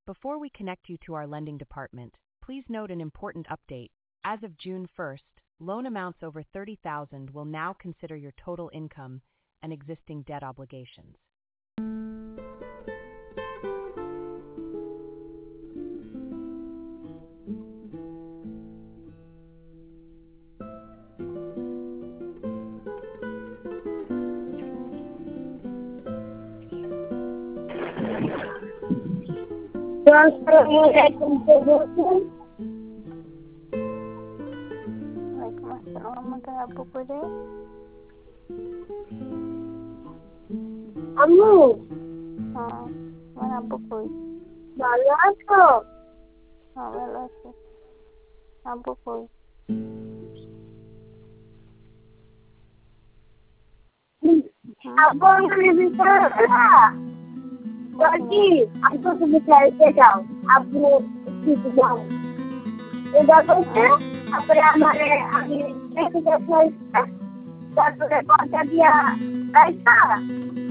Before we connect you to our lending department, please note an important update. As of June 1st, loan amounts over $30,000 will now consider your total income and existing debt obligations. Transfer your information. Waalaikumsalam magana po pwede? Amu, Mana po po? bala ko. Wala po. Apo po. Abang bicara. Jadi, aku sebentar sedang. Aku sedang. Sudah kerja, apa yang hamaरे अभी एक जैसा sir तो record कर दिया ऐसा